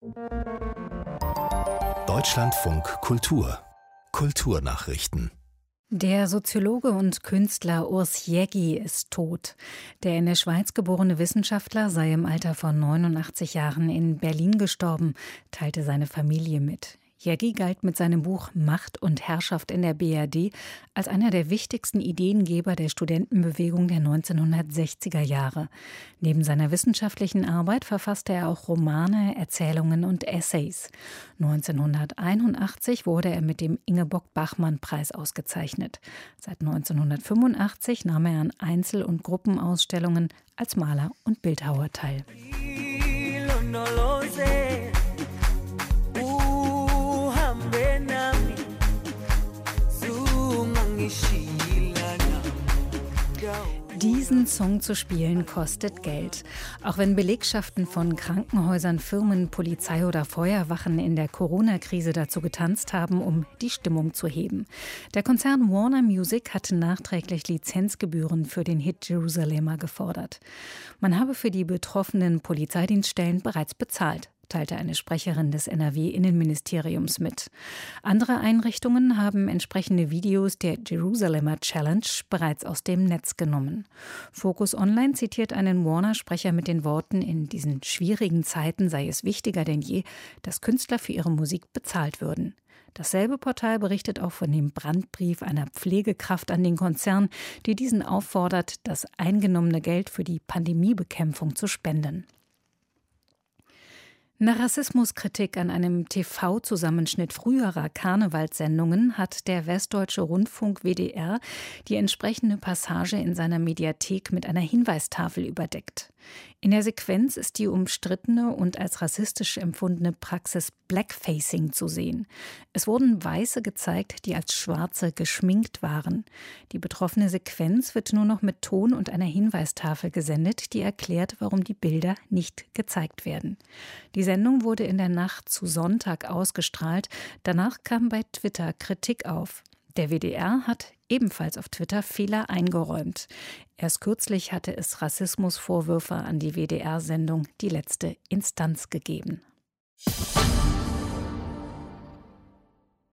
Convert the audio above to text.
Deutschlandfunk Kultur Kulturnachrichten. Der Soziologe und Künstler Urs Jäggi ist tot. Der in der Schweiz geborene Wissenschaftler sei im Alter von 89 Jahren in Berlin gestorben, teilte seine Familie mit. Jäggi galt mit seinem Buch Macht und Herrschaft in der BRD als einer der wichtigsten Ideengeber der Studentenbewegung der 1960er Jahre. Neben seiner wissenschaftlichen Arbeit verfasste er auch Romane, Erzählungen und Essays. 1981 wurde er mit dem Ingeborg-Bachmann-Preis ausgezeichnet. Seit 1985 nahm er an Einzel- und Gruppenausstellungen als Maler und Bildhauer teil. Diesen Song zu spielen kostet Geld. Auch wenn Belegschaften von Krankenhäusern, Firmen, Polizei oder Feuerwachen in der Corona-Krise dazu getanzt haben, um die Stimmung zu heben. Der Konzern Warner Music hat nachträglich Lizenzgebühren für den Hit Jerusalemma gefordert. Man habe für die betroffenen Polizeidienststellen bereits bezahlt, teilte eine Sprecherin des NRW-Innenministeriums mit. Andere Einrichtungen haben entsprechende Videos der Jerusalemma Challenge bereits aus dem Netz genommen. Focus Online zitiert einen Warner-Sprecher mit den Worten: In diesen schwierigen Zeiten sei es wichtiger denn je, dass Künstler für ihre Musik bezahlt würden. Dasselbe Portal berichtet auch von dem Brandbrief einer Pflegekraft an den Konzern, die diesen auffordert, das eingenommene Geld für die Pandemiebekämpfung zu spenden. Nach Rassismuskritik an einem TV-Zusammenschnitt früherer Karnevalssendungen hat der Westdeutsche Rundfunk WDR die entsprechende Passage in seiner Mediathek mit einer Hinweistafel überdeckt. In der Sequenz ist die umstrittene und als rassistisch empfundene Praxis Blackfacing zu sehen. Es wurden Weiße gezeigt, die als Schwarze geschminkt waren. Die betroffene Sequenz wird nur noch mit Ton und einer Hinweistafel gesendet, die erklärt, warum die Bilder nicht gezeigt werden. Die Sendung wurde in der Nacht zu Sonntag ausgestrahlt. Danach kam bei Twitter Kritik auf. Der WDR hat ebenfalls auf Twitter Fehler eingeräumt. Erst kürzlich hatte es Rassismusvorwürfe an die WDR-Sendung Die letzte Instanz gegeben.